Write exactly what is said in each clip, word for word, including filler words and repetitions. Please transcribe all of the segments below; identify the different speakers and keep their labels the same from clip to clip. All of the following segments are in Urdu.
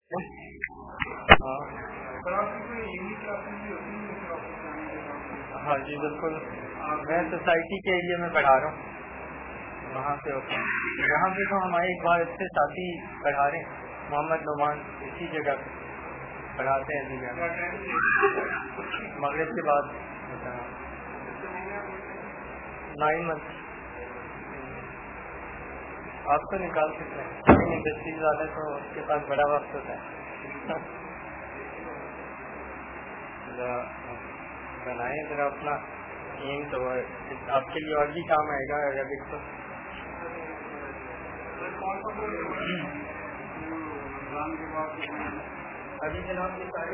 Speaker 1: ہاں جی بالکل، میں سوسائٹی کے ایریا میں پڑھا رہا ہوں، وہاں سے ہوتا ہے. یہاں پہ تو ہمارے ایک بار اس سے ساتھی پڑھا رہے ہیں، محمد نعمان، اسی جگہ پہ پڑھاتے ہیں جگہ مغرب کے بعد ہوتا ہے. نائن منتھ آپ کو نکال سکتے ہیں، انڈسٹریز والے تو اس کے پاس بڑا وقت ہوتا ہے. بنائیں ذرا اپنا ایم، تو آپ کے لیے اور بھی کام آئے گا عربک تو. ابھی جناب یہ سارے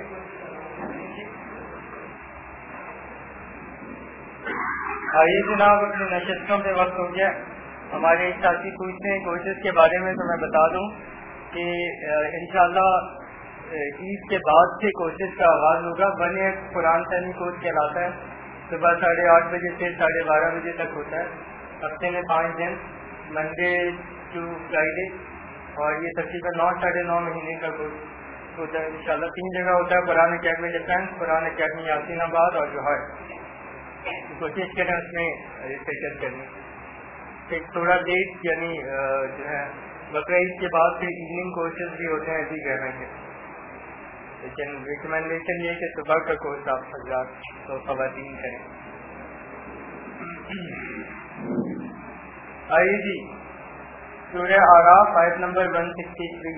Speaker 1: آئیے جناب اپنی نشستوں پہ وقت ہو گیا. ہمارے ایک ساتھی پوچھتے ہیں کورسز کے بارے میں، تو میں بتا دوں کہ انشاءاللہ عید کے بعد سے کورسز کا آغاز ہوگا. ون ایئر قرآن ثانی کورس کہلاتا ہے، صبح ساڑھے آٹھ بجے سے ساڑھے بارہ بجے تک ہوتا ہے. ہفتے میں پانچ دن، منڈے ٹو فرائیڈے، اور یہ تقریباً نو ساڑھے نو مہینے کا کورس ہوتا ہے. انشاءاللہ تین جگہ ہوتا ہے، قرآن اکیڈمی ڈیفینس، قرآن اکیڈمی یاسین آباد اور جوہر. کوشش کریں اس میں رجسٹریشن کرنی. ایک تھوڑا لیٹ یعنی جو ہے بقرعید کے بعد سے ایوننگ کورسز بھی ہوتے ہیں ایسی گرمی کے، لیکن ریکمینڈیشن یہ کہ صبح کا کورس آپ حضرات تو خواتین کریں. آئیے جی سورہ اعراف آیت نمبر ون سکسٹی تھری.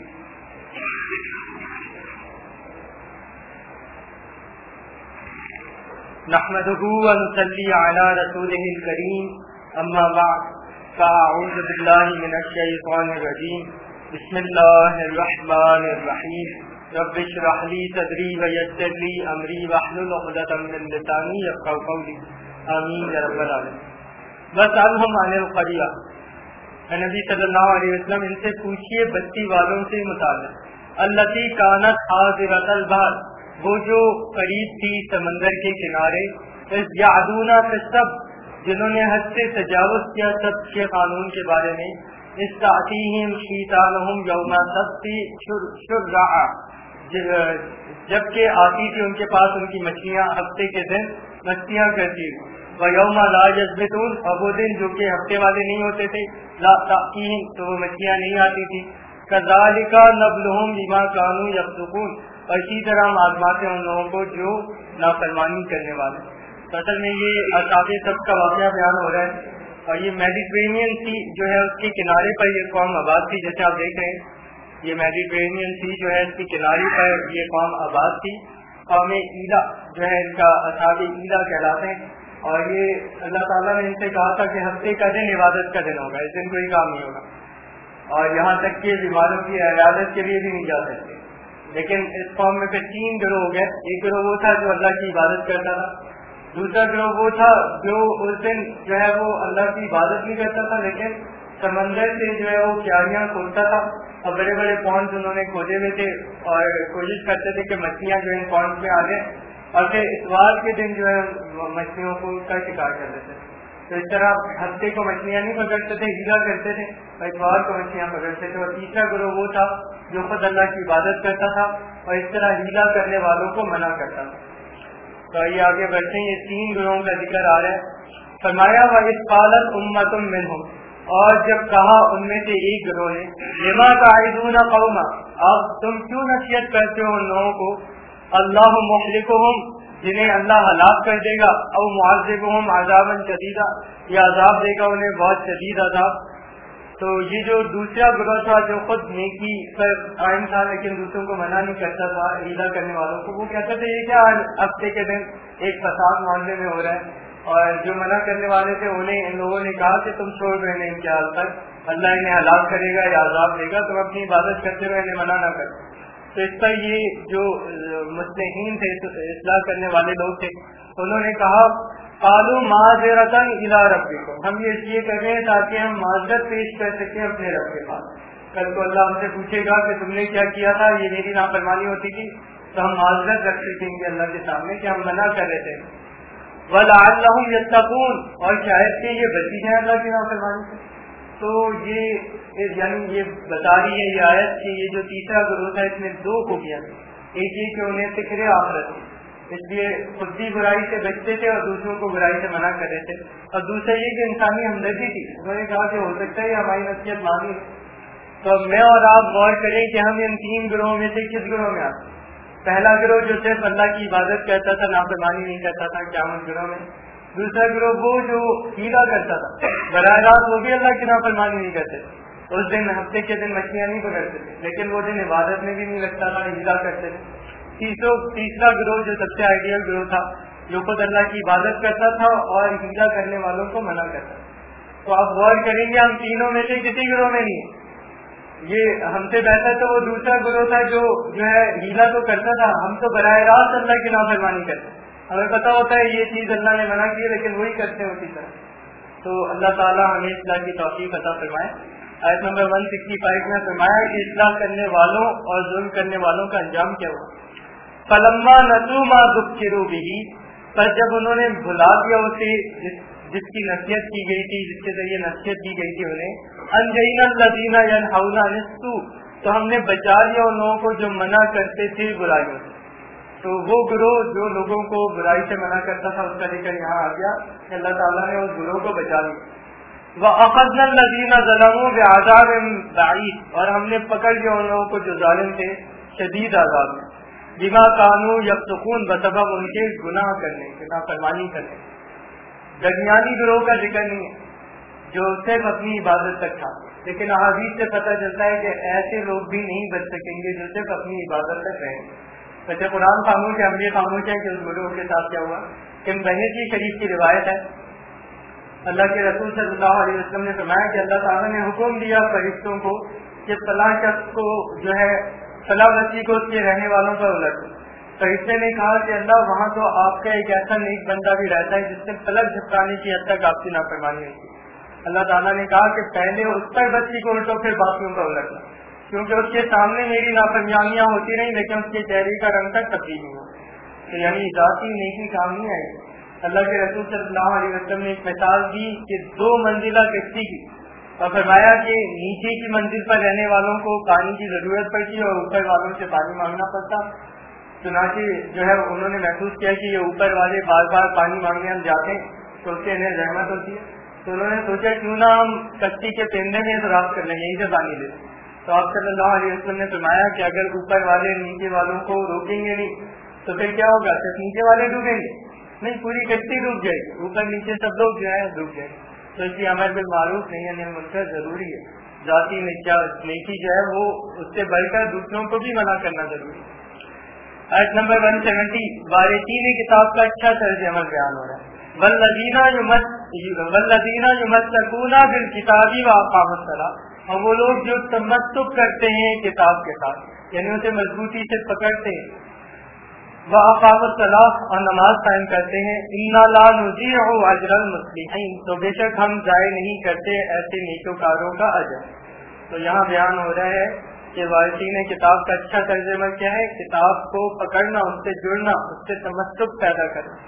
Speaker 1: نحمده ونصلي على رسوله الكريم، اما بعد، فاعوذ بالله من الشيطان الرجيم. بسم الله الرحمن الرحيم. رب اشرح لي صدري ويسر لي امري واحلل عقدة من لساني يفقهوا قولي. آمین یا رب العالمین. واسألهم عن القرية، نبی صلی اللہ علیہ وسلم ان سے پوچھیے بستی والوں سے متعلق. التي كانت حاضرة البحر، وہ جو قریب تھی سمندر کے کنارے. اذ یعدون فی السبت، جنہوں نے حد سے تجاوز کیا سبت کے قانون کے بارے میں. اذ تأتیہم حیتانہم یوم السبت شرعا، جبکہ آتی تھی ان کے پاس ان کی مچھلیاں ہفتے کے دن مستیاں کرتی. وَيَوْمَ لَا يَسْبِتُونَ، اور وہ دن جو کہ ہفتے والے نہیں ہوتے تھے، لا تأتیہم، تو وہ مچھلیاں نہیں آتی تھی. كَذَلِكَ نَبْلُوهُمْ بِمَا كَانُوا يَفْسُقُونَ، اور اسی طرح ہم آزماتے ہیں ان لوگوں کو جو نافرمانی کرنے والے. اصل میں یہ اصحاب سبت کا واقعہ بیان ہو رہا ہے، اور یہ میڈیٹرینین سی جو ہے اس کے کنارے پر یہ قوم آباد تھی. جیسے آپ دیکھ رہے ہیں یہ میڈیٹرینین سی جو ہے اس کے کنارے پر یہ قوم آباد تھی. قوم ایلا جو ہے ان کا اصحاب ایلا کہلاتے ہیں. اور یہ اللہ تعالیٰ نے ان سے کہا تھا کہ ہفتے کا دن عبادت کا دن ہوگا، اس دن کوئی کام نہیں ہوگا، اور یہاں تک کہ بیماروں کی عیادت کے لیے بھی نہیں جا سکتے. لیکن اس قوم میں پھر تین گروہ ہو گئے. ایک گروہ وہ تھا جو اللہ کی عبادت کرتا تھا، دوسرا گروہ وہ تھا جو اس دن جو ہے وہ اللہ کی عبادت نہیں کرتا تھا لیکن سمندر سے جو ہے وہ کیاریاں کھولتا تھا، اور بڑے بڑے پونڈز انہوں نے کھودے ہوئے تھے اور کوشش کرتے تھے کہ مچھلیاں جو ان پونڈز میں آ جائیں، اور پھر اتوار کے دن جو ہے مچھلیوں کو کا شکار کر لیتے تھے. تو اس طرح ہفتے کو مچھلیاں نہیں پکڑتے تھے، ہیلا کرتے تھے، اور اتوار کو مچھلیاں پکڑتے تھے. اور تیسرا گروہ وہ تھا جو خود اللہ کی عبادت کرتا تھا اور اس طرح ہیلا کرنے والوں کو منع کرتا تھا. تو یہ آگے بڑھتے ہیں، یہ تین گروہوں کا ذکر آ رہا ہے. فرمایا وَإِذْ قَالَتْ أُمَّةٌ مِّنْهُمْ، اور جب کہا ان میں سے ایک گروہ نے، لِمَا تَعِظُونَ قَوْمًا، اب تم کیوں نصیحت کرتے ہو ان لوگوں کو، اللہ مہلکہم، جنہیں اللہ ہلاک کر دے گا، او معذبہم عذابا شدیدا، یا عذاب دے گا انہیں بہت شدید عذاب. تو یہ جو دوسرا گروہ تھا جو خود نیکی پر قائم تھا لیکن دوسروں کو منع نہیں کرتا تھا ہیلا کرنے والوں کو، وہ کہتے تھے یہ کیا ہفتے کے دن ایک فساد معاملے میں ہو رہا ہے. اور جو منع کرنے والے تھے انہیں ان لوگوں نے کہا کہ تم چھوڑ رہے ہیں ان کے حال تک، اللہ انہیں ہلاک کرے گا یا عذاب دے گا، تم اپنی عبادت کرتے رہے، انہیں منع نہ کرو. تو اس پر یہ جو مصلحین تھے، اصلاح کرنے والے لوگ تھے، انہوں نے کہا قالوا معذرۃ الی ربکم، ہم یہ اس لیے کر رہے ہیں تاکہ ہم معذرت پیش کر سکیں اپنے رب کے پاس. کل کو اللہ ہم سے پوچھے گا کہ تم نے کیا کیا تھا، یہ میری نافرمانی ہوتی تھی، تو ہم معذرت رکھ سکیں گے اللہ کے سامنے کہ ہم منع کر رہے تھے. وَلَعَلَّهُمْ يَتَّقُونَ، اور شاید کہ یہ بچی جائیں اللہ کی نافرمانی سے. تو یہ یعنی یہ بتا رہی ہے یہ آیت کہ یہ جو تیسرا گروہ تھا اس میں دو خوبیاں تھیں. ایک یہ کہ انہیں فکر آخرت تھی, اس لیے خود بھی برائی سے بچتے تھے اور دوسروں کو برائی سے منع کرتے تھے. اور دوسرا یہ کہ انسانی ہمدردی تھی. انہوں نے کہا کہ ہو سکتا ہے ہماری نصیحت مانی. تو میں اور آپ غور کریں کہ ہم ان تین گروہوں میں سے کس گروہ میں آتے ہیں. پہلا گروہ جو صرف اللہ کی عبادت کرتا تھا, نافرمانی نہیں کرتا تھا قیامت گروہ میں. دوسرا گروہ وہ جو ہیلا کرتا تھا, براہ راست وہ بھی اللہ کی نافرمانی نہیں کرتے تھے. اس دن ہفتے کے دن مچھلیاں نہیں پکڑتے تھے, لیکن وہ دن عبادت میں بھی نہیں لگتا تھا, ہیلا کرتے تھے. تیسرا تیسرا گروہ جو سب سے آئیڈیل گروہ تھا, جو خود اللہ کی عبادت کرتا تھا اور ہیلا کرنے والوں کو منع کرتا تھا. تو آپ غور کریں گے ہم تینوں میں سے کسی گروہ میں نہیں. یہ ہم سے بہتر تو وہ دوسرا گروہ تھا جو جو ہے ہیلا تو کرتا تھا, ہم تو براہ راست اللہ کی نافرمانی کرتے. ہمیں پتا ہوتا ہے یہ چیز اللہ نے منع کی ہے لیکن وہی کرتے ہیں اسی طرح. تو اللہ تعالیٰ ہمیں اصلاح کی توفیق عطا فرمائے. آیت نمبر ایک سو پچاس میں فرمایا کہ اصلاح کرنے والوں اور ظلم کرنے والوں کا انجام کیا ہوا. فلما نسوا ما ذکروا به, پر جب انہوں نے بھلا دیا اسے جس, جس کی نصیحت کی گئی تھی, جس کے ذریعے نصیحت دی گئی تھی انہیں, انجینا الذین ینہون عن السوء, تو ہم نے بچا لیا ان لوگوں کو جو منع کرتے تھے برائیوں سے. تو وہ گروہ جو لوگوں کو برائی سے منع کرتا تھا اس کا لے کر یہاں آ گیا کہ اللہ تعالیٰ نے اس گروہ کو بچا لیا. وَأَخَذْنَا الَّذِينَ ظَلَمُوا بِعَذَابٍ بَعِيدٍ, اور ہم نے پکڑ لیا ان لوگوں کو جو ظالم تھے شدید عذاب میں. بما كانوا يفسقون, بسبب ان کے گناہ کرنے کے, نافرمانی کرنے. درمیانی گروہ کا ذکر نہیں ہے جو صرف اپنی عبادت تک تھا, لیکن احادیث سے پتہ چلتا ہے کہ ایسے لوگ بھی نہیں بچ سکیں گے جو صرف اپنی عبادت تک رہیں. ویسے قرآن خاموش ہے, ہم یہ خاموش ہے کہ اس گروہ کے ساتھ کیا ہوا. کہ بہیجی شریف کی روایت ہے, اللہ کے رسول صلی اللہ علیہ وسلم نے فرمایا کہ اللہ تعالیٰ نے حکم دیا فرشتوں کو کہ فلاں شخص کو جو ہے فلاں بستی کو اس کے رہنے والوں پر الٹ. فرشتے نے کہا کہ اللہ وہاں تو آپ کا ایک ایسا نیک بندہ بھی رہتا ہے جس سے پلک جھپکانے کی حد تک آپ کی نافرمانی ہوتی. اللہ تعالیٰ نے کہا کہ پہلے اس پر بستی کو الٹو پھر باقیوں پر الٹنا, کیونکہ اس کے سامنے میری نافرمانیاں ہوتی رہیں لیکن اس کے چہرے کا رنگ تک تبدیل نہیں ہوا. تو یعنی ذاتی نیکی کام نہیں آئی. اللہ کے رسول صلی اللہ علیہ وسلم نے ایک مثال دی کہ دو منزلہ کشتی کی, اور فرمایا کہ نیچے کی منزل پر رہنے والوں کو پانی کی ضرورت پڑتی اور اوپر والوں سے پانی مانگنا پڑتا. چنانچہ جو ہے انہوں نے محسوس کیا کہ یہ اوپر والے بار بار پانی مانگنے ہم جاتے ہیں تو اس سے انہیں رحمت ہوتی ہے. تو انہوں نے سوچا کیوں نہ ہم کشتی کے پہننے میں اعتراض کر لیں, یہیں سے پانی لیں. تو آپ صلی اللہ علیہ وسلم نے فرمایا کہ اگر اوپر والے نیچے والوں کو روکیں گے نہیں تو پھر کیا ہوگا, صرف نیچے والے ڈوبیں گے نہیں, پوری کشتی ڈوب جائے گی, اوپر نیچے سب لوگ جو ہے ڈوب جائیں گے. تو اس لیے امر بالمعروف نہیں ہے منکر ضروری ہے. ذاتی نیکی جو ہے وہ اس سے بڑھ کر دوسروں کو بھی منع کرنا ضروری ہے. آیت نمبر ایک سو ستر وارثین کتاب کا اچھا طرز عمل بیان ہو رہا ہے. والذین والذین یمسکون بالکتاب واقاموا الصلاۃ, اور وہ لوگ جو تمسک کرتے ہیں کتاب کے ساتھ, یعنی اسے مضبوطی سے پکڑتے ہیں, واقاموا الصلاۃ, اور نماز قائم کرتے ہیں. انا لا نضیع اجر المصلحین, تو بے شک ہم ضائع نہیں کرتے ایسے نیکوکاروں کا اجر. تو یہاں بیان ہو رہا ہے کہ وارثین کتاب کا اچھا طرز عمل کیا ہے, کتاب کو پکڑنا, اس سے جڑنا, اس سے تمسک پیدا کرنا.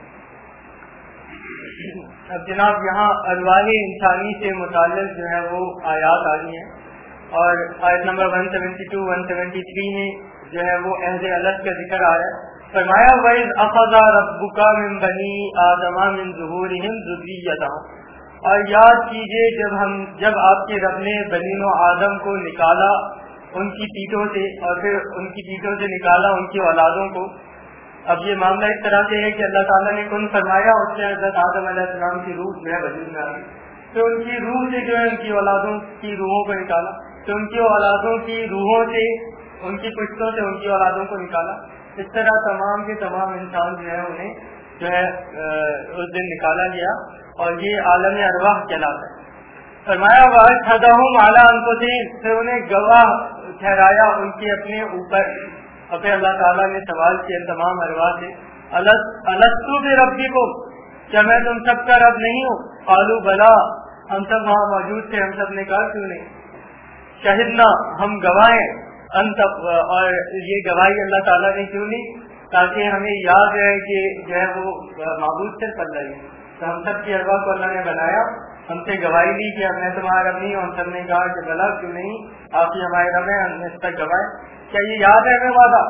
Speaker 1: اب جناب یہاں ارواح انسانی سے متعلق جو ہے وہ آیات آ رہی ہیں, اور آیت نمبر ایک سو بہتر ایک سو تہتر میں جو ہے وہ عہد الگ کا ذکر آ رہا ہے. فرمایا وَإِذْ أَخَذَ رَبُّكَ مِنْ بَنِي آدَمَ مِنْ ظُهُورِهِمْ ذُرِّيَّتَهُمْ, اور یاد کیجئے جب ہم جب آپ کے رب نے بنی و آدم کو نکالا ان کی پیٹھوں سے, اور پھر ان کی پیٹھوں سے نکالا ان کی اولادوں کو. اب یہ معاملہ اس طرح سے ہے کہ اللہ تعالیٰ نے کن فرمایا, اس سے حضرت آدم علیہ السلام کی روح جو ہے وجود میں آ گئی, تو ان کی روح سے جو ہے ان کی اولادوں کی روحوں کو نکالا, تو ان کی اولادوں کی روحوں سے ان کی پشتوں سے ان کی اولادوں کو نکالا. اس طرح تمام کے تمام انسان جو ہے انہیں جو ہے اس دن نکالا گیا, اور یہ عالم ارواح کہلاتا ہے. فرمایا وَأَشْهَدَهُمْ عَلَىٰ أَنفُسِهِمْ, پھر انہیں گواہ ٹھہرایا ان کے اپنے اوپر. اور پھر اللہ تعالیٰ نے سوال کیا تمام ارواح سے, أَلَسْتُ بِرَبِّكُمْ, کیا میں تم سب کا رب نہیں ہوں؟ قَالُوا بَلَىٰ, ہم سب وہاں موجود تھے, ہم سب نے کہا کیوں نہیں. شہدنا, ہم گواہیں. انت, اور یہ گواہی اللہ تعالیٰ نے کیوں نہیں, تاکہ ہمیں یاد رہے کہ جو ہے وہ معبود صرف اللہ ہے. تو ہم سب کی ارواح کو اللہ نے بنایا ہم سے گواہی لی کہ اب میں تمہارا رب نہیں ہوں. ہم سب نے کہا کہ بلا کیوں نہیں, آپ ہی ہمارے رب ہیں, ہم نے اس تک گواہ. کیا یہ یاد ہے ہمیں وعدہ؟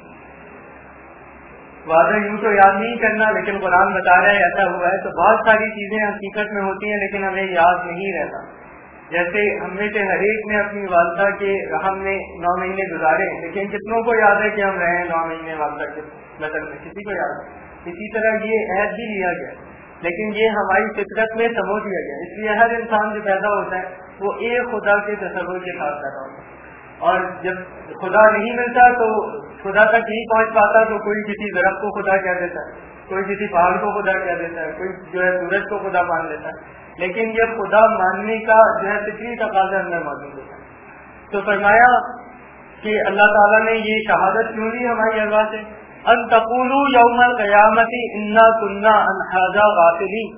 Speaker 1: وعدہ یوں تو یاد نہیں کرنا, لیکن قرآن بتا رہا ہے ایسا ہوا ہے. تو بہت ساری چیزیں حقیقت میں ہوتی ہیں لیکن ہمیں یاد نہیں رہتا. جیسے ہم میں سے ہر ایک نے اپنی والدہ کے رحم میں نو مہینے گزارے, لیکن کتنوں کو یاد ہے کہ ہم رہے نو مہینے والدہ کے بدن میں؟ کسی کو یاد ہے؟ اسی طرح یہ عہد بھی لیا گیا, لیکن یہ ہماری فطرت میں سمو دیا گیا. اس لیے ہر انسان جو پیدا ہوتا ہے وہ ایک خدا کے تصور کے ساتھ پیدا ہوتا ہے, اور جب خدا نہیں ملتا تو خدا تک نہیں پہنچ پاتا تو کوئی کسی درخت کو خدا کہہ دیتا ہے, کوئی کسی پہاڑ کو خدا کہہ دیتا ہے, کوئی جو ہے سورج کو خدا مان لیتا ہے. لیکن یہ خدا ماننے کا جو ہے فطری تقاضا اندر موجود ہوتا ہے. تو فرمایا کہ اللہ تعالیٰ نے یہ شہادت کیوں لی ہماری ارواح سے, ان تقولوا یوم القیامت انا کنا عن ھذا غافلین,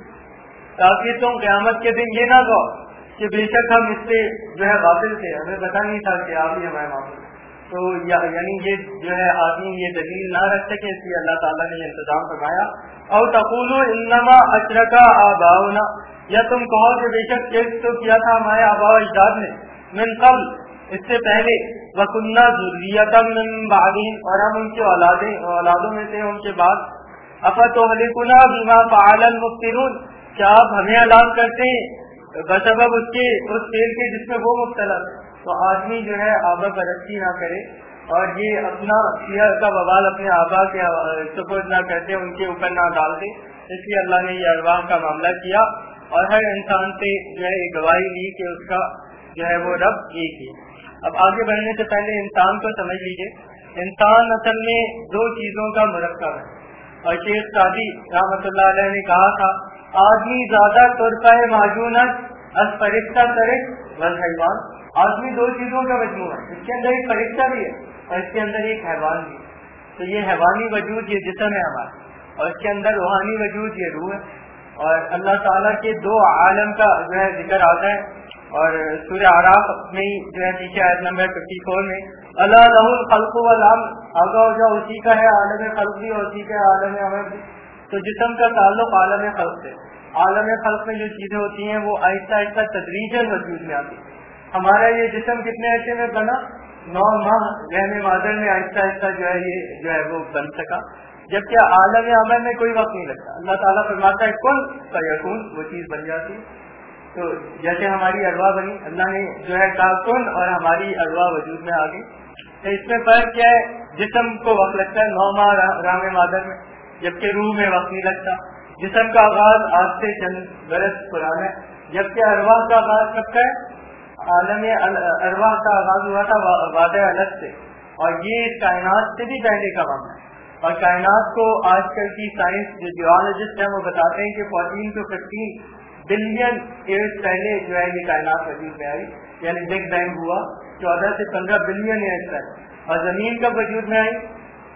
Speaker 1: تاکہ تم قیامت کے دن یہ نہ کہو کہ بے شک ہم اس سے جو ہے غافل تھے, ہمیں پتہ نہیں تھا کہ آپ ہی ہمارے معافی. تو یعنی یہ جو ہے آدمی یہ دلیل نہ رکھ سکے, اس لیے اللہ تعالیٰ نے یہ انتظام فرمایا. او تقولوا انما اشرک آباؤنا, یا تم کہو کہ بے شک شرک تو کیا تھا ہمارے آباء و اجداد نے, من قبل اس سے پہلے, وَكُنَّا ذُرِّيَّةً مِّن بَعْدِهِمْ اور ہم ان کے اولادیں اولادوں میں سے ان کے بعد. أَفَتُهْلِكُنَا بِمَا فَعَلَ الْمُبْطِلُونَ, کیا آپ ہمیں ہلاک کرتے ہیں بسبب اس کے اس فعل کے جس میں وہ مبتلا ہے. تو آدمی جو ہے آبا پرستی نہ کرے اور یہ اپنا سیاح کا بوال اپنے آبا کے سپرد نہ کرتے, ان کے اوپر نہ ڈال دے. اس لیے اللہ نے یہ ارواح کا معاملہ کیا اور ہر انسان سے جو ہے گواہی لی کہ اس کا جو ہے وہ رب ایک ہی. اب آگے بڑھنے سے پہلے انسان کو سمجھ لیجیے, انسان اصل میں دو چیزوں کا مرکب ہے. اور شیخ سعدی رحمۃ اللہ علیہ نے کہا تھا, آدمی زیادہ طرفہ معجون از فرشتہ ترک والحیوان, آدمی دو چیزوں کا مجموعہ ہے, اس کے اندر ایک فرشتہ بھی ہے اور اس کے اندر ایک حیوان بھی ہے. تو یہ حیوانی وجود یہ جسم ہے ہمارا, اور اس کے اندر روحانی وجود یہ روح ہے. اور اللہ تعالیٰ کے دو عالم کا جو ہے ذکر آتا ہے, اور سورہ اعراف میں جو ہے نیچے آیت نمبر ففٹی فور میں اللہ لہ الخلق والامر, آگاہ ہو جاؤ اسی کا ہے عالم خلق بھی اور اسی کا ہے عالم امر بھی. تو جسم کا تعلق عالم خلق سے. عالم خلق میں جو چیزیں ہوتی ہیں وہ آہستہ آہستہ تدریجاً وجود میں آتی ہیں. ہمارا یہ جسم کتنے عرصے میں بنا؟ نو ماہ رحم مادر میں آہستہ آہستہ جو ہے یہ جو ہے وہ بن سکا, جبکہ عالم عمل میں کوئی وقت نہیں لگتا. اللہ تعالیٰ فرماتا ہے کن فیکون, وہ چیز بن جاتی. تو جیسے ہماری ارواح بنی, اللہ نے جو ہے کہا کن اور ہماری ارواح وجود میں آ گئی. تو اس میں فرق کیا ہے, جسم کو وقت لگتا ہے نو ماہ رحم مادر میں, جبکہ روح میں وقت نہیں لگتا. جسم کا آغاز آج سے چند برس پرانا ہے, جبکہ ارواح کا آغاز کب کا ہے؟ عالم ارواح کا آغاز ہوا تھا وعدہ الگ سے, اور یہ کائنات سے بھی پہلے کا معاملہ ہے. اور کائنات کو آج کل کی سائنس جو جیولوجسٹ ہیں وہ بتاتے ہیں کہ fourteen to fifteen billion years پہلے جو ہے یہ کائنات وجود میں آئی, یعنی بگ بینگ ہوا چودہ سے پندرہ بلین ایئرس پہلے. اور زمین کا وجود میں آئی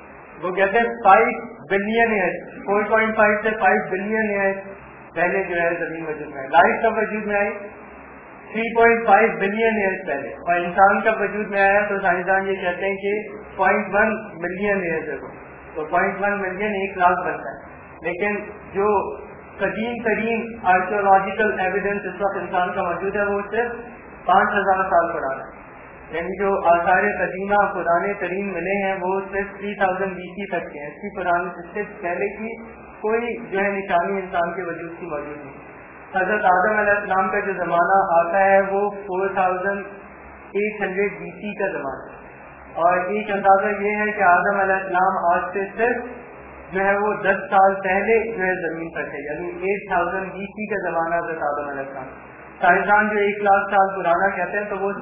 Speaker 1: وہ کہتے ہیں five billion years, four point five سے فائیو بلین ایئرس پہلے جو ہے زمین وجود میں آئی. لائٹ کا وجود میں آئی three point five billion years پہلے, اور انسان کا وجود میں آیا تو سائنسدان یہ کہتے ہیں کہ پوائنٹ ون ملین ایئرس ہے. تو پوائنٹ ون ملین ایک لاکھ بنتا ہے. لیکن جو قدیم ترین آرکیولوجیکل ایویڈنس اس وقت انسان کا موجود ہے وہ صرف پانچ ہزار سال پرانا ہے. یعنی جو آثار قدیمہ پرانے ترین ملے ہیں وہ صرف تھری تھاؤزینڈ بی سی تک کے ہیں. اس کی پرانی اس سے پہلے کی کوئی جو ہے نشانی انسان کے وجود کی موجود نہیں. حضرت آدم علیہ السلام کا جو زمانہ آتا ہے وہ four thousand eight hundred B C کا زمانہ ہے. اور ایک اندازہ یہ ہے کہ آدم علیہ السلام آج سے صرف جو ہے وہ دس سال پہلے جو ہے زمین پر تھے, یعنی ایٹ تھاؤزینڈ بی سی کا زمانہ حضرت آدم علیہ السلام. سائنسدان جو ایک لاکھ سال پرانا کہتے ہیں تو وہ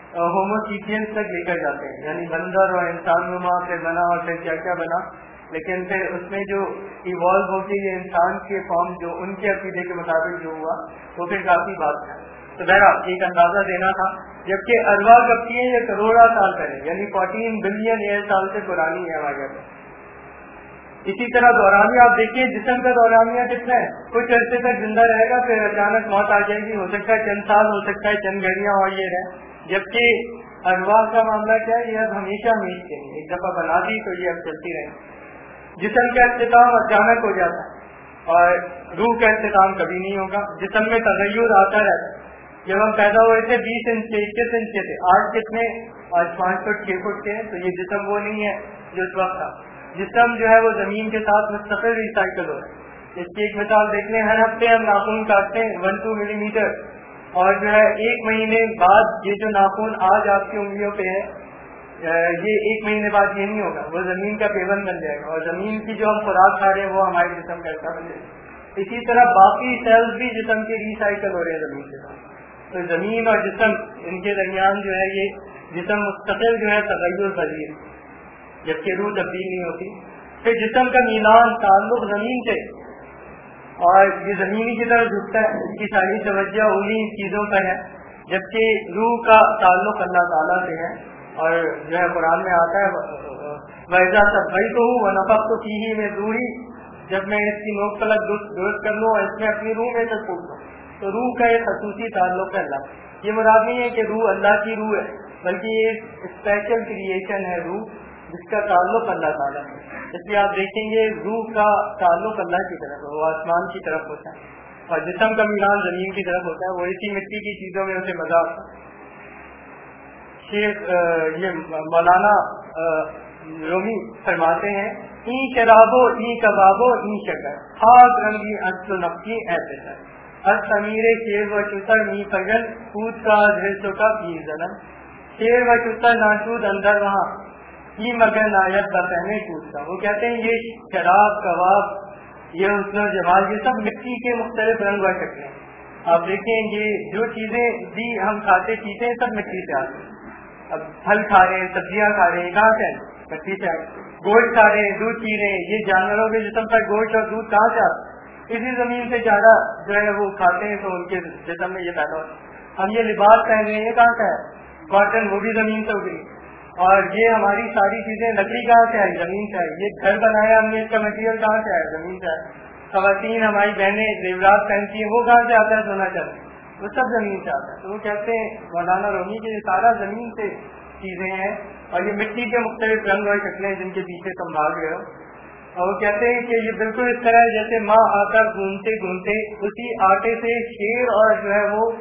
Speaker 1: ہوموسیپینس تک لے کر جاتے ہیں, یعنی بندر اور انسان نما پھر بنا اور پھر کیا کیا بنا. لیکن پھر اس میں جو ایوالو ہو کے یہ انسان کے فارم جو ان کے عقیدے کے مطابق جو ہوا وہ پھر کافی بات ہے. تو بہرحال ایک اندازہ دینا تھا. جبکہ ارواح کب کی ہے؟ یہ کروڑا سال پہلے, یعنی فورٹین بلین ایئر سال سے پرانی ہے ہمارے یہاں. اسی طرح دورانیہ آپ دیکھیے, جسم کا دورانیہ کتنا ہے, کچھ عرصے تک زندہ رہے گا پھر اچانک موت آ جائے گی, ہو سکتا ہے چند سال, ہو سکتا ہے چند گھڑیاں اور یہ رہے. جبکہ ارواح کا معاملہ کیا ہے, یہ اب ہمیشہ ہمیشہ کے لیے ایک دفعہ بنا دی تو یہ اب چلتی رہے. جسم کا اختتام اچانک ہو جاتا ہے, اور روح کا اختتام کبھی نہیں ہوگا. جسم میں تغیر آتا رہتا ہے. جب ہم پیدا ہوئے تھے بیس انچ کے اکیس انچ کے تھے, آج کتنے, آج پانچ فٹ چھ فٹ کے. تو یہ جسم وہ نہیں ہے جو اس وقت تھا. جسم جو ہے وہ زمین کے ساتھ مستقل ریسائیکل ہو رہا ہے. اس کی ایک مثال دیکھ لیں, ہر ہفتے ہم ناخن کاٹتے ہیں ون ٹو ملی میٹر, اور جو ہے ایک مہینے بعد یہ جو ناخن آج آپ کی انگلیوں پہ ہے, یہ ایک مہینے بعد یہ نہیں ہوگا, وہ زمین کا پیون بن جائے گا, اور زمین کی جو ہم خوراک کھا رہے ہیں وہ ہمارے جسم کا حصہ بن جائے گا. اسی طرح باقی سیلز بھی جسم کے ریسائیکل ہو رہے ہیں زمین کے ساتھ. تو زمین اور جسم ان کے درمیان جو ہے یہ جسم مستقل جو ہے تغیر پذیر, جبکہ روح تبدیل نہیں ہوتی. پھر جسم کا میلان تعلق زمین سے, اور یہ زمینی کی طرف جھکتا ہے, اس کی ساری توجہ انہیں چیزوں پر ہے, جبکہ روح کا تعلق اللہ تعالیٰ سے ہے. اور جو ہے قرآن میں آتا ہے وَإِذَا سَبَّيْتُهُ وَنَفَخْتُ فِيهِ مِن رُوحِي, جب میں اس کی نوک پلک درست کر لوں اور اس میں اپنی روح میں سے پھونک دوں. تو روح کا ایک خصوصی تعلق ہے اللہ. یہ مراد نہیں ہے کہ روح اللہ کی روح ہے, بلکہ یہ ایک اسپیشل کریشن ہے روح, جس کا تعلق اللہ تعالیٰ ہے. اس لیے آپ دیکھیں گے روح کا تعلق اللہ کی طرف ہے, وہ آسمان کی طرف ہوتا ہے, اور جسم کا میلان زمین کی طرف ہوتا ہے. وہ اسی مٹی کی چیزوں میں اسے مزہ آتا ہے. شیخ یہ مولانا رومی فرماتے ہیں ای شرابو ای کبابو ای شکر خاک رنگی اصل نقی ایسے ہے ہر سمیر شیر و چتر نی پگل خود کا دھرسوں کا پیر زنم. شیر و چتر ناشود اندر وہاں کی مگر نایت بسہنے کود کا. وہ کہتے ہیں یہ شراب کباب یہ حسن و جمال یہ سب مٹی کے مختلف رنگ و شکلیں. آپ دیکھیں یہ جو چیزیں بھی ہم کھاتے پیتے ہیں سب مٹی سے آتے ہیں. اب پھل کھا رہے ہیں, سبزیاں کھا رہے ہیں, کہاں سے آئے, مٹی سے آئے. گوشت کھا رہے ہیں, دودھ پی رہے ہیں, یہ جانوروں کے جسم پر گوشت اور دودھ کہاں سے آتا ہے, اسی زمین سے چارہ جو ہے وہ کھاتے ہیں تو ان کے جسم میں یہ پیدا ہوتا ہے. ہم یہ لباس پہن رہے ہیں یہ کہاں سے ہے, کاٹن, وہ بھی زمین سے اگری. اور یہ ہماری ساری چیزیں لکڑی کہاں سے آئی, زمین سے آئی. یہ گھر بنایا ہم نے, اس کا مٹیریل کہاں سے آیا, زمین سے آیا. خواتین ہماری بہنیں زیورات پہنتی ہیں, وہ کہاں سے آتا ہے, سونا چاندی, وہ سب زمین سے آتا ہے. تو وہ کہتے ہیں مولانا رومی کہ یہ سارا زمین سے چیزیں ہیں, اور یہ مٹی کے مختلف رنگ اور شکلیں جن کے پیچھے تم بھاگ رہے ہو. اور وہ کہتے ہیں کہ یہ بالکل اس طرح ہے جیسے ماں آٹا گھومتے گھومتے اسی آٹے سے شیر اور جو ہے وہ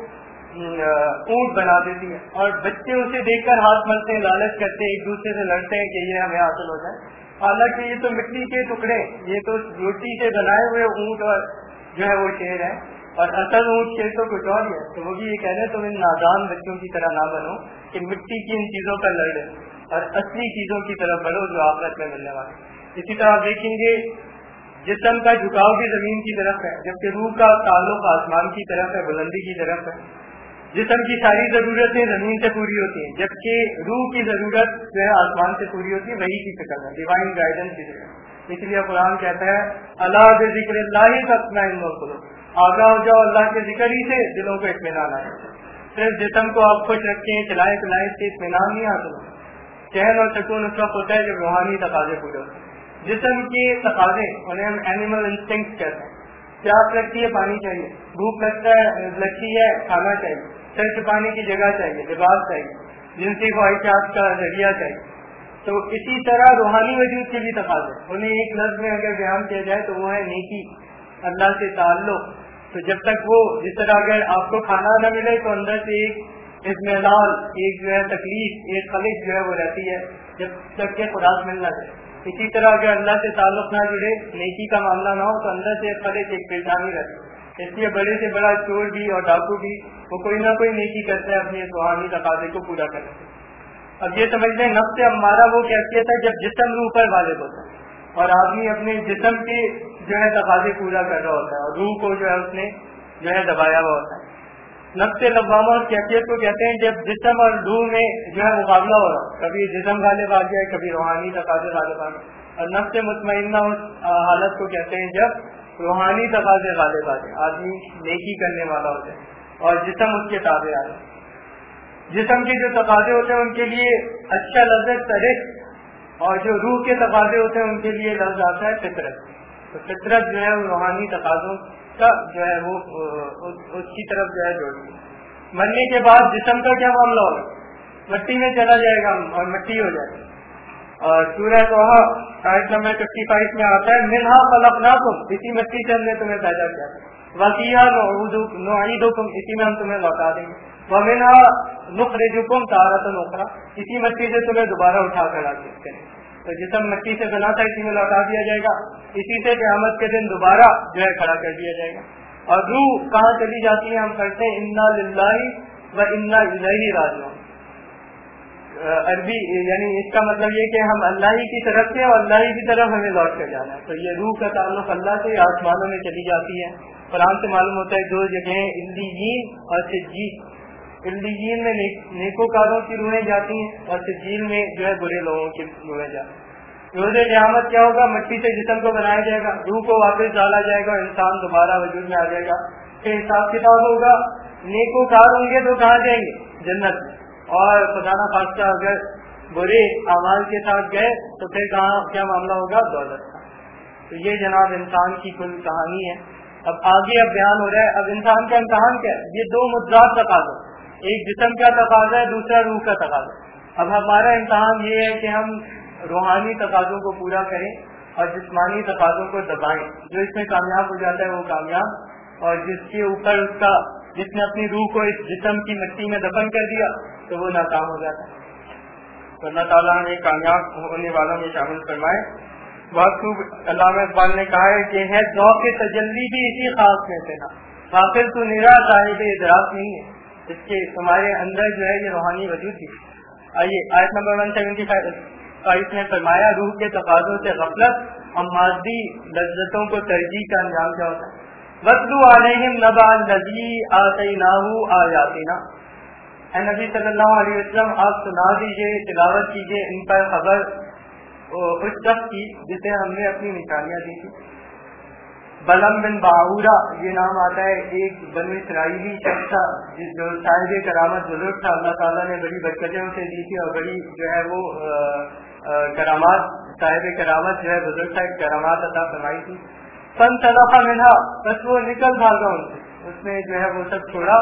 Speaker 1: اونٹ بنا دیتی ہے, اور بچے اسے دیکھ کر ہاتھ ملتے ہیں, لالچ کرتے ہیں, ایک دوسرے سے لڑتے ہیں کہ یہ ہمیں حاصل ہو جائے. حالانکہ یہ تو مٹی کے ٹکڑے, یہ تو روٹی سے بنائے ہوئے اونٹ اور جو ہے وہ شیر ہے, اور اصل اونٹ شیر تو کچھ اور ہے. تو وہ بھی یہ کہہ رہے ہیں تم ان نادان بچوں کی طرح نہ بنو کہ مٹی کی ان چیزوں پر لڑ رہے, اور اصلی چیزوں کی طرف بڑھو جو آخرت میں ملنے والی. اسی طرح آپ دیکھیں گے جسم کا جھکاؤ بھی زمین کی طرف ہے, جبکہ روح کا تعلق آسمان کی طرف ہے, بلندی کی طرف ہے. جسم کی ساری ضرورتیں زمین سے پوری ہوتی ہیں, جبکہ روح کی ضرورت جو ہے آسمان سے پوری ہوتی ہے, وہی کی شکل ہے, ڈیوائن گائیڈنس کی شکل. اس لیے قرآن کہتا ہے اللہ بذکر اللہ تطمئن القلوب, آگاہ ہو جاؤ اللہ کے ذکر ہی سے دلوں کو اطمینان آئے. صرف جسم کو آپ خوش رکھیں, چلائیں پلائیں, اس سے اطمینان نہیں حاصل ہوتا. چین اور سکون اس وقت ہوتا ہے جب روحانی تقاضے پورے ہوتے ہیں. جسم کے تقاضے انہیں ہم اینیمل انسٹنکٹ کہتے ہیں. پیاس لگتی ہے پانی چاہیے, بھوک لگتا ہے لگتی ہے کھانا چاہیے, سر چھپانے کی جگہ چاہیے, لباس چاہیے, جنسی خواہشات کا ذریعہ چاہیے. تو اسی طرح روحانی وجود کے بھی تقاضے انہیں ایک لفظ میں اگر بیان کیا جائے تو وہ ہے نیکی, اللہ سے تعلق. تو جب تک وہ جس طرح اگر آپ کو کھانا نہ ملے تو اندر سے ایک اطمینان, ایک جو ہے تکلیف, ایک خلق جو ہے وہ رہتی ہے جب تک کہ خوراک ملنا چاہیے. اسی طرح اگر اللہ سے تعلق نہ جڑے, نیکی کا معاملہ نہ ہو تو اندر سے خلق ایک پریشانی رہتی ہے. اس لیے بڑے سے بڑا چور بھی اور ڈاکو بھی وہ کوئی نہ کوئی نیکی کرتا ہے اپنے روحانی تقاضے کو پورا کرنے سے. اب یہ سمجھ لیں نفس ہمارا وہ کیفیت ہے جب جسم روح پر غالب ہوتا ہے, اور آدمی اپنے جسم کے جو ہے تقاضے پورا کر رہا ہوتا ہے, اور روح کو جو ہے اس نے جو ہے دبایا ہوا ہوتا ہے. نفس لوامہ اس کیفیت کو کہتے ہیں جب جسم اور روح میں جو ہے مقابلہ ہو رہا, کبھی جسم غالب آ جائے, کبھی روحانی تقاضے غالب آ جائے. اور نفس مطمئنہ اس حالت کو کہتے ہیں جب روحانی تقاضے غالب آ جائے, آدمی نیکی کرنے والا ہو جائے اور جسم اس کے تابع آ جائے. جسم کے جو تقاضے ہوتے ہیں ان کے لیے اچھا لفظ طریق, اور جو روح کے تقاضے ہوتے ہیں ان کے لیے لفظ آتا ہے فطرت. تو فطرت جو ہے روحانی تقاضوں کا جو ہے وہ اس کی طرف جو ہے جوڑ دی. مرنے کے بعد جسم کا کیا معاملہ ہوگا, مٹی میں چلا جائے گا اور مٹی ہو جائے گا. اور سورہ توحہ آیت نمبر ففٹی فائیو میں آتا ہے منہا خلقناکم، اسی مٹی سے ہم نے تمہیں پیدا کیا، وفیہا نعیدکم، اسی میں ہم تمہیں لوٹا دیں گے، ومنہا نخرجکم تارۃ اخری، اسی مٹی سے تمہیں دوبارہ اٹھا کر لاتے ہیں۔ تو جسم مٹی سے بنا تھا اسی میں لوٹا دیا جائے گا، اسی سے قیامت کے دن دوبارہ جو ہے کھڑا کر دیا جائے گا۔ اور روح کہاں چلی جاتی ہے؟ ہم پڑھتے ہیں انا للہ و انا الیہ راجعون، عربی یعنی اس کا مطلب یہ کہ ہم اللہ ہی کی طرف سے اور اللہ ہی کی طرف ہمیں لوٹ کر جانا ہے۔ تو یہ روح کا تعلق اللہ سے آسمانوں میں چلی جاتی ہے۔ قرآن سے معلوم ہوتا ہے دو جگہیں علیین اور سجین، علیین میں نیکوکاروں کی روحیں جاتی ہیں اور سجین میں جو ہے برے لوگوں کی روحیں جاتی ہیں۔ روز قیامت کیا ہوگا؟ مٹی سے جسم کو بنایا جائے گا، روح کو واپس ڈالا جائے گا اور انسان دوبارہ وجود میں آ جائے گا، پھر حساب کتاب ہوگا۔ نیکوکار ہوں گے تو کہاں جائیں گے؟ جنت میں، اور خدا نہ خواستہ اگر برے اعمال کے ساتھ گئے تو پھر کہاں کیا معاملہ ہوگا؟ دولت کا۔ تو یہ جناب انسان کی کل کہانی ہے۔ اب آگے اب بیان ہو رہا ہے اب انسان کا امتحان کیا ہے؟ یہ دو متضاد تقاضے، ایک جسم کا تقاضا ہے، دوسرا روح کا تقاضا۔ اب ہمارا امتحان یہ ہے کہ ہم روحانی تقاضوں کو پورا کریں اور جسمانی تقاضوں کو دبائیں۔ جو اس میں کامیاب ہو جاتا ہے وہ کامیاب، اور جس کے اوپر اس کا جس نے اپنی روح کو اس جسم کی مٹی میں دفن کر دیا تو وہ ناکام ہو جاتا ہے۔ تو اللہ تعالیٰ نے کامیاب ہونے والوں میں شامل فرمائے۔ بہت خوب علامہ اقبال نے کہا ہے کہ ہے ذوق تجلی بھی اسی خاص میں سے نا، غافل تو نرا صاحب ادراک نہیں ہے، اس کے تمہارے اندر جو ہے یہ روحانی وجود تھی۔ آئیے آیت نمبر ون سیونٹی فائیو نے فرمایا روح کے تقاضوں سے غفلت اور مادی لذتوں کو ترجیح کا انجام کیا ہوتا ہے۔ وَاتْلُ عَلَيْهِمْ نَبَأَ الَّذِي آتَيْنَاهُ آيَاتِنَا، اے نبی صلی اللہ علیہ وسلم آپ سنا دیجئے، تلاوت کیجئے ان پر خبر اس شخص کی جسے ہم نے اپنی نشانیاں دی تھی۔ بلم بن باعورہ یہ نام آتا ہے، ایک بنو اسرائیلی شخص تھا جو صاحب کرامت بزرگ تھا، اللہ تعالیٰ نے بڑی برکتیں اسے دی تھی اور بڑی جو ہے وہ کرامات، صاحب کرامت جو ہے بزرگ تھا، کرامات عطا فرمائی تھی۔ فن طلقہ منہا، بس وہ نکل بھاگا ان سے، اس نے جو ہے وہ سب چھوڑا۔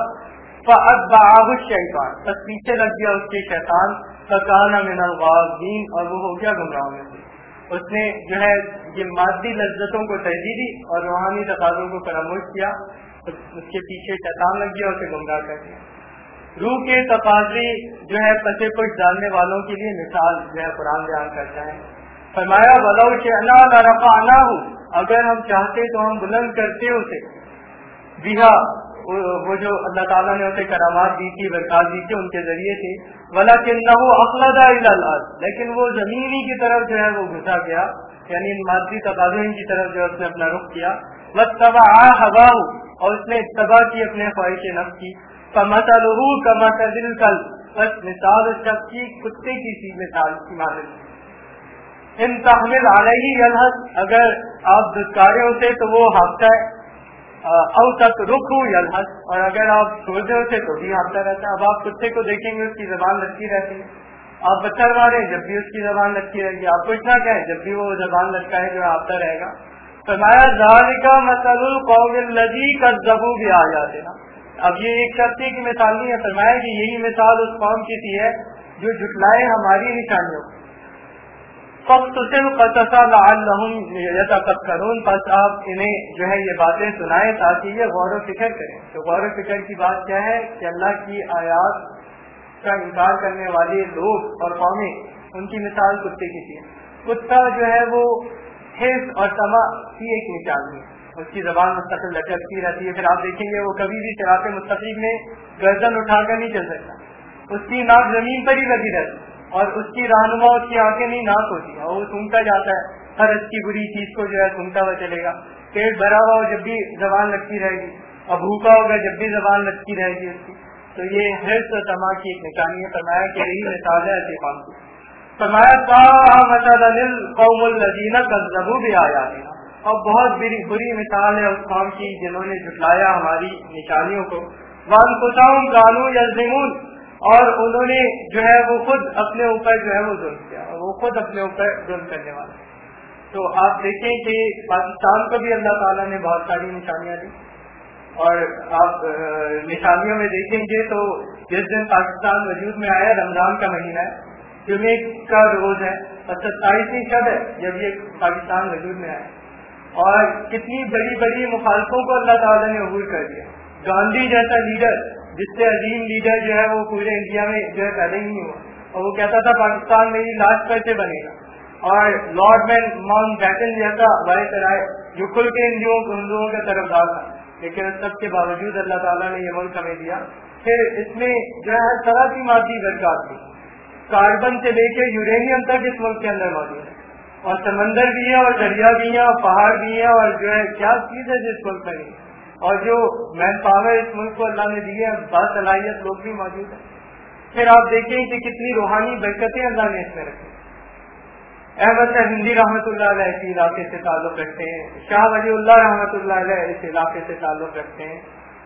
Speaker 1: فأتبعہ الشیطان، بس پیچھے لگ گیا اس کے شیطان، فکان من الغاوین، اور وہ ہو گیا گمراہوں میں سے۔ اس نے جو ہے یہ مادی لذتوں کو ترجیح دی اور روحانی تقاضوں کو فراموش کیا، اس کے پیچھے شیطان لگ گیا، اسے گمراہ کر دیا۔ روح کے تقاضے جو ہے پسے پش ڈالنے والوں کے لیے مثال جو ہے قرآن بیان کرتا ہے۔ فرمایا وَلَوْ شِئْنَا لَرَفَعْنَاهُ، اگر ہم چاہتے تو ہم بلند کرتے اسے، بہا وہ جو اللہ تعالیٰ نے اسے کرامات دی تھی، برکات دی تھی ان کے ذریعے سے، وَلَكِنَّهُ أَخْلَدَ إِلَى الْأَرْضِ، لیکن وہ زمین ہی کی طرف جو ہے وہ گھسا گیا، یعنی مادی تقاضوں کی طرف جو اس نے اپنا رخ کیا۔ وَاتَّبَعَ هَوَاهُ، اور اس نے اتباع کی اپنے خواہش نفس کی۔ فَمَثَلُهُ كَمَثَلِ الْكَلْبِ، بس مثال اس شخص کی کتے کی سی مثال کی مانند۔ ان تحمل علیہ یلحظ، اگر آپ دھتکارے اسے تو وہ ہانپتا ہے، او تترکہ یلحظ، اور اگر آپ چھوڑ دیں اسے تو بھی ہانپتا رہتا ہے۔ اب آپ کتے کو دیکھیں گے اس کی زبان لٹکی رہتی ہے، آپ پتھر ماریں جب بھی اس کی زبان لٹکی رہے گی، آپ کچھ نہ کہیں جب بھی وہ زبان لٹکائے جو ہانپتا رہے گا۔ فرمایا ذالک مثل القوم الذی کذبوا بآیاتنا، اب یہ ایک شخص کی مثال نہیں ہے، فرمایا کہ یہی مثال اس قوم کی سی ہے جو جھٹلائے ہماری نشانیوں کو۔ فَاقْصُصِ الْقَصَصَ لَعَلَّهُمْ يَتَفَكَّرُونَ، پس آپ انہیں جو ہے یہ باتیں سنائیں تاکہ یہ غور و فکر کریں۔ تو غور و فکر کی بات کیا ہے کہ اللہ کی آیات کا انکار کرنے والے لوگ اور قومیں، ان کی مثال کتے کی سی ہے۔ کتا جو ہے وہ حرص اور طمع کی ایک نشانی ہے، اس کی زبان مستقل لٹکتی رہتی ہے، پھر آپ دیکھیں گے وہ کبھی بھی صراط مستقیم میں گردن اٹھا کر نہیں چل سکتا، اس کی ناک زمین پر ہی لگی رہتی اور اس کی رہنما اس کی آنکھیں نہیں ناک ہوتی، اور وہ سونگتا جاتا ہے، ہر اچھی بری چیز کو جو ہے سونگتا ہوا چلے گا۔ پیٹ بھرا ہوا ہو جب بھی زبان لگتی رہے گی، اور بھوکا ہوگا جب بھی زبان لگتی رہے گی اس کی۔ تو یہ حرص و طمع کی ایک نشانی ہے۔ فرمایا کہ یہی مثال ہے ایسے قوم کی۔ فرمایا ساء مثلا للقوم الذین کذبوا بآیاتنا، اور بہت بری بری مثال ہے اس قوم کی جنہوں نے جھٹلایا ہماری نشانیوں کو۔ وانفسہم کانوا یظلمون، اور انہوں نے جو ہے وہ خود اپنے اوپر جو ہے وہ ظلم کیا، اور وہ خود اپنے اوپر ظلم کرنے والے۔ تو آپ دیکھیں کہ پاکستان کو بھی اللہ تعالیٰ نے بہت ساری نشانیاں دی، اور آپ نشانیوں میں دیکھیں گے تو جس دن پاکستان وجود میں آیا رمضان کا مہینہ ہے، جمعے کا روز ہے، اور ستائیسویں شب ہے جب یہ پاکستان وجود میں آیا، اور کتنی بڑی بڑی مخالفوں کو اللہ تعالیٰ نے عبور کر دیا. گاندھی جیسا لیڈر، جس سے عظیم لیڈر جو ہے وہ پورے انڈیا میں جو ہے پیدا ہی نہیں ہوا، اور وہ کہتا تھا پاکستان میری لاش پر سے بنے گا. اور لارڈ مین ماؤنٹ بیٹن جیسا وائس رائے جو کھل کے ہندوؤں کا طرفدار تھا، لیکن اس سب کے باوجود اللہ تعالیٰ نے یہ ملک ہمیں دیا. پھر اس میں جو ہے ہر طرح کی مادی برکات تھی، کاربن سے لے کے یورینیم تک اس ملک کے اندر موجود ہے، اور سمندر بھی ہے اور دریا بھی ہے اور پہاڑ بھی ہے، اور جو ہے کیا چیز ہے جس ملک میں نہیں. اور جو مین پاور اس ملک کو اللہ نے دی ہے، باصلاحیت لوگ بھی موجود ہیں. پھر آپ دیکھیں کہ کتنی روحانی برکتیں اللہ نے اس میں رکھی. احمد ہندی رحمۃ اللہ علیہ اس علاقے سے تعلق رکھتے ہیں، شاہ ولی اللہ رحمۃ اللہ علیہ اس علاقے سے تعلق رکھتے ہیں،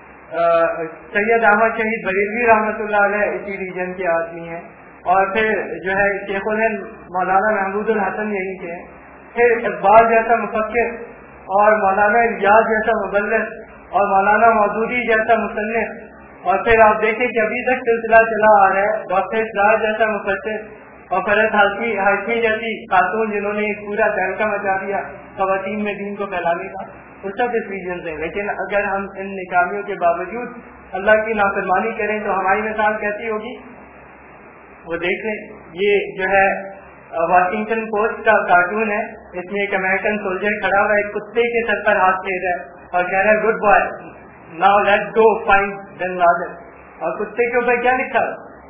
Speaker 1: سید احمد شہید بریلوی رحمۃ اللہ علیہ اسی ریجن کے آدمی ہیں، اور پھر جو ہے شیخ الہند مولانا محمود الحسن یہی کے ہیں. پھر اقبال جیسا مفکر اور مولانا ریاض جیسا مبلغ اور مولانا مودودی جیسا مصنف. اور پھر آپ دیکھیں کہ ابھی تک سلسلہ چلا آ رہا ہے ڈاکٹر اسرار جیسا مفسر اور فرحت ہاشمی جیسی خاتون جنہوں نے ایک پورا تہلکہ مچا دیا خواتین میں دین کو پھیلانے کا. وہ سب اس ریجن سے. لیکن اگر ہم ان ناکامیوں کے باوجود اللہ کی نافرمانی کریں تو ہماری مثال کیسی ہوگی؟ وہ دیکھ لیں، یہ جو ہے واشنگٹن پوسٹ کا کارٹون ہے، اس میں ایک امریکن سولجر کھڑا ہوا ایک کتے کے سر پر ہاتھ پھیر رہا ہے اور کہہ رہا ہے good boy now let's go find bin Laden, اور کتے کے اوپر کیا لکھا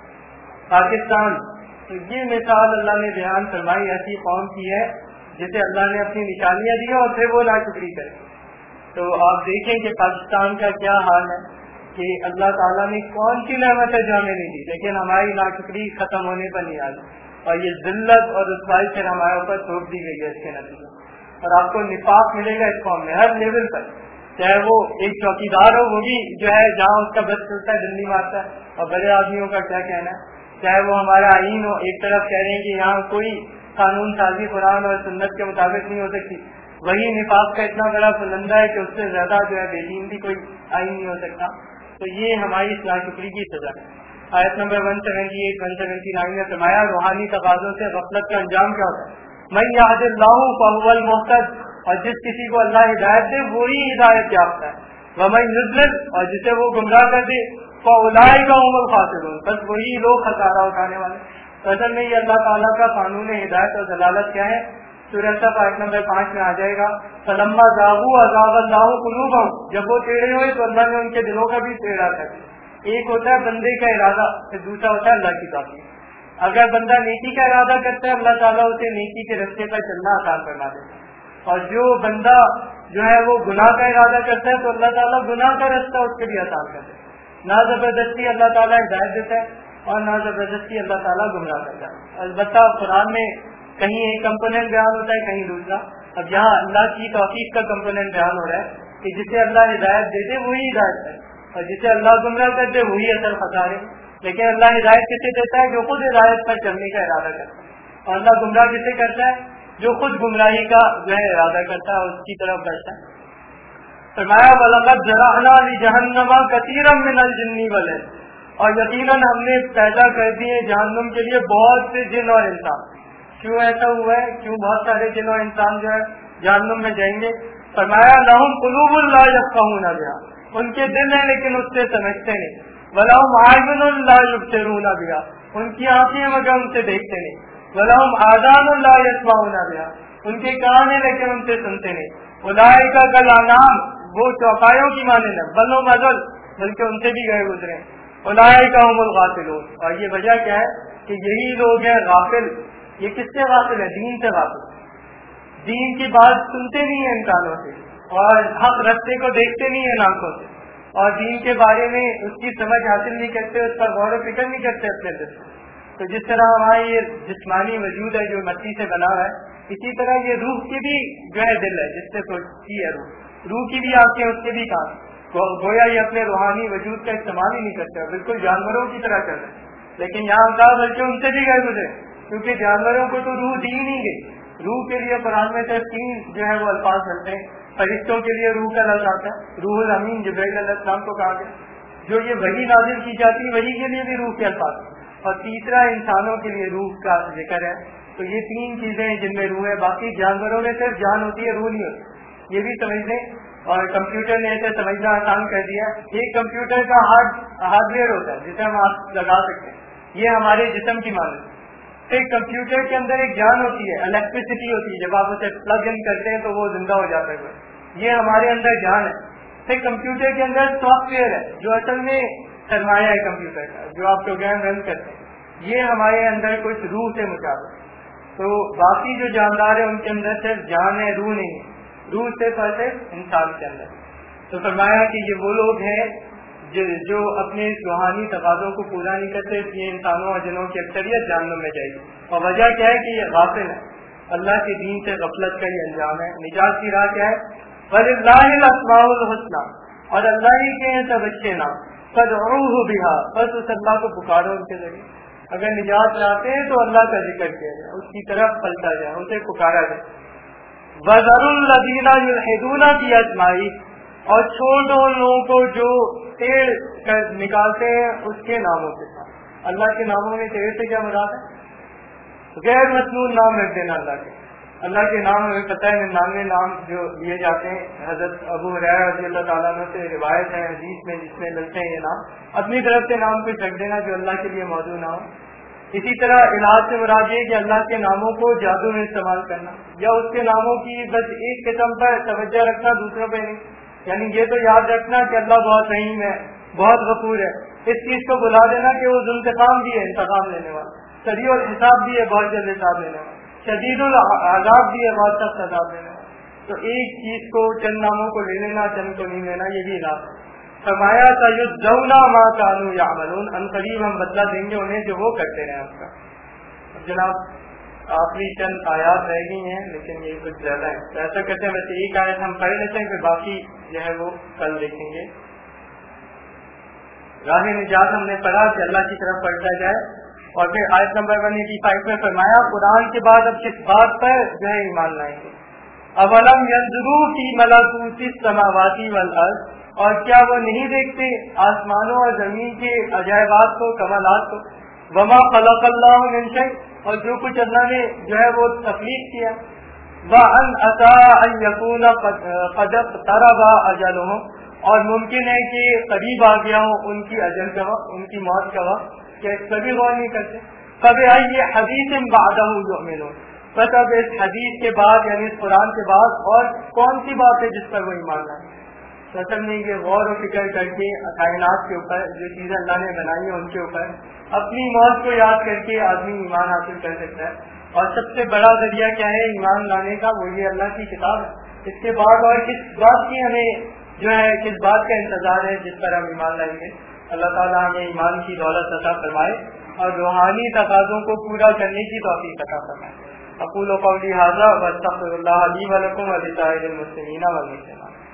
Speaker 1: پاکستان. تو یہ مثال اللہ نے بیان فرمائی ایسی قوم کی ہے جسے اللہ نے اپنی نشانیاں دی اور پھر وہ ناشکری کرے. تو آپ دیکھیں کہ پاکستان کا کیا حال ہے کہ اللہ تعالیٰ نے کون سی نعمت ہے جو ہمیں نہیں دی، لیکن ہماری ناشکری ختم ہونے پر نہیں آئی، اور یہ ذلت اور رسوائی پھر ہمارے اوپر تھوپ دی گئی ہے اس کے نتیجے. اور آپ کو نفاق ملے گا اس قوم میں ہر لیول پر، چاہے وہ ایک چوکیدار ہو، وہ بھی جو ہے جہاں اس کا بس چلتا ہے ڈنڈی مارتا ہے، اور بڑے آدمیوں کا کیا کہنا ہے، چاہے وہ ہمارا آئین ہو، ایک طرف کہہ رہے ہیں کہ یہاں کوئی قانون سازی قرآن اور سنت کے مطابق نہیں ہو سکتی، وہی نفاق کا اتنا بڑا بلندہ ہے کہ اس سے زیادہ جو ہے بے دین بھی کوئی آئین نہیں ہو سکتا. تو یہ ہماری ناشکری کی سزا ہے. آیت نمبر ایک سو اٹھہتر ایک سو ستہتر میں فرمایا روحانی تقاضوں سے غفلت کا انجام کیا ہوتا ہے؟ من یہد اللہ فہو المہتد، اور جس کسی کو اللہ ہدایت دے وہی ہدایت یافتہ ہے. ومن یضلل، اور جسے وہ گمراہ کر دے فاولئک هم الخاسرون، بس وہی لوگ خسارہ اٹھانے والے. اصل میں یہ اللہ تعالیٰ کا قانون ہدایت اور ضلالت کیا ہے؟ سورہ صف آیت نمبر پانچ میں آ جائے گا فلما زاغوا ازاغ اللہ قلوبهم، جب وہ ٹیڑھے ہوئے تو اللہ نے ان کے دلوں کا بھی ٹیڑھا کر دیا. ایک ہوتا ہے بندے کا ارادہ، پھر دوسرا ہوتا ہے اللہ کی توفیق. اگر بندہ نیکی کا ارادہ کرتا ہے اللہ تعالیٰ اسے نیکی کے رستے پر چلنا آسان فرما دیتا ہے، اور جو بندہ جو ہے وہ گناہ کا ارادہ کرتا ہے تو اللہ تعالیٰ گناہ کا رستہ اس کے لیے آسان کر دیتا ہے. نہ زبردستی اللہ تعالیٰ ہدایت دیتا ہے اور نہ زبردستی اللہ تعالیٰ گمراہ کرتا ہے. البتہ قرآن میں کہیں ایک کمپوننٹ بیان ہوتا ہے کہیں دوسرا. اب یہاں اللہ کی توفیق کا کمپوننٹ بیان ہو رہا ہے کہ جسے اللہ ہدایت دیتے وہی ہدایت ہے، اور جسے اللہ گمراہ کرتے وہی اصل خسارے. لیکن اللہ ہدایت کسے دیتا ہے؟ جو خود ہدایت پر چلنے کا ارادہ کرتا ہے، اور اللہ گمراہ کسے کرتا ہے؟ جو خود گمراہی کا جو ہے ارادہ کرتا ہے اس کی طرف بڑھتا ہے. فرمایا وَلَقَدْ ذَرَأْنَا لِجَهَنَّمَ كَثِيرًا مِنَ الْجِنِّ وَالْإِنسِ، اور یقیناً ہم نے پیدا کر دیے جہنم کے لیے بہت سے جن اور انسان. کیوں ایسا ہوا ہے؟ کیوں بہت سارے جن اور انسان جو ہے جہنم میں جائیں گے؟ فرمایا لَهُمْ قُلُوبٌ لَا يَفْقَهُونَ بِهَا، ان کے دل ہیں لیکن اس سے سمجھتے نہیں. وَلَهُمْ أَعْيُنٌ لَا يُبْصِرُونَ بِهَا، ان کی آنکھیں ہیں مگر ان سے دیکھتے نہیں. وَلَهُمْ آذَانٌ لَا يَسْمَعُونَ بِهَا، ان کے کان ہیں لیکن ان سے سنتے نہیں. أُولَٰئِکَ كَالْأَنْعَامِ، وہ چوپایوں کی مانند ہے، بل ہم اضل، بلکہ ان سے بھی گئے گزرے. أُولَٰئِکَ هُمُ الْغَافِلُونَ، اور یہ وجہ کیا ہے کہ یہی لوگ ہیں غافل. یہ کس سے غافل ہے؟ دین سے غافل. دین کی بات سنتے نہیں ہیں ان کانوں سے، اور حق رستے کو دیکھتے نہیں ہیں آنکھوں سے، اور دین کے بارے میں اس کی سمجھ حاصل نہیں کرتے، اس پر غور و فکر نہیں کرتے اپنے دل سے. تو جس طرح ہمارا یہ جسمانی وجود ہے جو مٹی سے بنا ہوا ہے، اسی طرح یہ روح کی بھی جو ہے دل ہے جس سے سوچتی ہے روح، روح کی بھی آنکھیں اس کے بھی کان. گویا یہ اپنے روحانی وجود کا استعمال ہی نہیں کرتے، بالکل جانوروں کی طرح چل رہے ہیں. لیکن یہاں کہا بلکہ ان سے بھی گئے گزرے، کیونکہ جانوروں کو تو روح دی نہیں گئی. روح کے لیے قرآن میں سے تین جو ہے وہ الفاظ چلتے ہیں. فرشتوں کے لیے روح کا لفظ آتا ہے، روح الامین جبرائیل علیہ السلام کو کہا گیا. جو یہ وحی نازل کی جاتی ہے وحی کے لیے بھی روح کے الفاظ. اور تیسرا انسانوں کے لیے روح کا ذکر ہے تو یہ تین چیزیں جن میں روح ہے. باقی جانوروں میں صرف جان ہوتی ہے، روح نہیں ہوتی. یہ بھی سمجھ لیں. اور کمپیوٹر نے اسے سمجھنا آسان کر دیا. ایک کمپیوٹر کا ہارڈ ہارڈ ویئر ہوتا ہے جسے ہم آپ لگا سکتے ہیں، یہ ہمارے جسم کی مانند. ایک کمپیوٹر کے اندر ایک جان ہوتی ہے، الیکٹریسٹی ہوتی ہے، جب آپ اسے پلگ ان کرتے ہیں تو وہ زندہ ہو جاتا ہے. یہ ہمارے اندر جان ہے. ایک کمپیوٹر کے اندر سافٹ ویئر ہے جو اصل میں سرمایہ ہے کمپیوٹر کا، جو آپ پروگرام رن کرتے ہیں. یہ ہمارے اندر کچھ روح سے مطابق. تو باقی جو جاندار ہیں ان کے اندر صرف جان ہے، روح نہیں ہے. روح صرف اور صرف انسان کے اندر. تو فرمایا کہ یہ وہ لوگ ہیں جو, جو اپنے روحانی تقاضوں کو پورا نہیں کرتے، یہ انسانوں اور جنوں کی اکثریت جہنم میں جائے گی. اور وجہ کیا ہے کہ یہ غافل ہے، اللہ کے دین سے غفلت کا یہ انجام ہے. نجات کی راہ کیا ہے؟ وَلِلَّهِ الْأَسْمَاءُ الْحُسْنَى، اور اللہ ہی کے ہیں سب اچھے نام. فَادْعُوهُ بِهَا، بس اس اللہ کو پکارو ان کے ذریعے. اگر نجات چاہتے ہیں تو اللہ کا ذکر کیا جائے، اس کی طرف پلٹا جائے، اسے پکارا جائے. وَذَرُوا الَّذِينَ يُلْحِدُونَ فِي أَسْمَائِهِ، اور چھوڑ دو ان لوگوں کو جو ٹیڑھ نکالتے ہیں اس کے ناموں کے ساتھ. اللہ کے ناموں میں ٹیڑھ سے کیا مراد ہے؟ غیر مسنون نام رکھ دینا اللہ کے. اللہ کے نام ہمیں پتہ ہے ننانوے نام جو لیے جاتے ہیں. حضرت ابو ہریرہ رضی اللہ تعالیٰ عنہ سے روایت ہے حدیث میں جس میں ملتے ہیں یہ نام. اپنی طرف سے نام کچھ رکھ دینا جو اللہ کے لیے موضوع نہ ہو. اسی طرح علاج سے مراد یہ کہ اللہ کے ناموں کو جادو میں استعمال کرنا، یا اس کے ناموں کی بس ایک قسم پر توجہ رکھنا، دوسروں پہ نہیں. یعنی یہ تو یاد رکھنا کہ اللہ بہت رحیم ہے، بہت غفور ہے. اس چیز کو بلا دینا کہ وہ ذوالانتقام بھی ہے، انتقام لینے والا. سریع الحساب بھی ہے، بہت جلد حساب لینے والا. شدید العذاب بھی ہے، بہت سخت عذاب لینے والا. تو ایک چیز کو چند ناموں کو لے لینا، چند کو نہیں لینا، یہ بھی علاج ہے. فرمایا سَيُجْزَوْنَ مَا كَانُوا يَعْمَلُونَ، ان قریب ہم بدلہ دیں گے انہیں جو وہ کرتے رہے اس کا. جناب آخری چند آیات رہ گئی ہیں لیکن یہ کچھ زیادہ ہے. ایسا کرتے ہیں ویسے ایک آیت ہم پڑھ لیتے ہیں، پھر باقی جو ہے وہ کل دیکھیں گے. راہ نجات ہم نے پڑھا کہ اللہ کی طرف پڑھتا جائے. اور پھر آیت نمبر ایک سو پچاسی میں فرمایا قرآن کے بعد اب کس بات پر جو ہے ایمان لائیں گے. اولم ينظروا فی ملکوت السماوات والارض، اور کیا وہ نہیں دیکھتے آسمانوں اور زمین کے عجائبات کو، کمالات کو. وما خلق اللہ من شیء، اور جو کچھ اللہ نے جو ہے وہ تخلیق کیا. وان عسى ان يكون قد اقترب اجلهم، اور ممکن ہے کہ قریب آ گیا ہو ان کی اجل کا وقت، ان کی موت کا وقت، کہ کبھی غور نہیں کرتے. فبأي حدیث بعدہ یؤمنون، بس اب اس حدیث کے بعد یعنی اس قرآن کے بعد اور کون سی بات ہے جس پر وہ ایمان لائے. اصل میں یہ غور و فکر کر کے کائنات کے اوپر جو چیزیں اللہ نے بنائی ہیں ان کے اوپر اپنی موت کو یاد کر کے آدمی ایمان حاصل کر سکتا ہے. اور سب سے بڑا ذریعہ کیا ہے ایمان لانے کا؟ وہ یہ اللہ کی کتاب ہے. اس کے بعد اور کس بات کی ہمیں جو ہے کس بات کا انتظار ہے جس پر ہم ایمان لائیں گے؟ اللہ تعالیٰ ہمیں ایمان کی دولت عطا فرمائے اور روحانی تقاضوں کو پورا کرنے کی توفیق عطا فرمائے. اقول قولی ھذا واستغفر اللہ لی ولکم ولسائر المسلمین والمسلمات.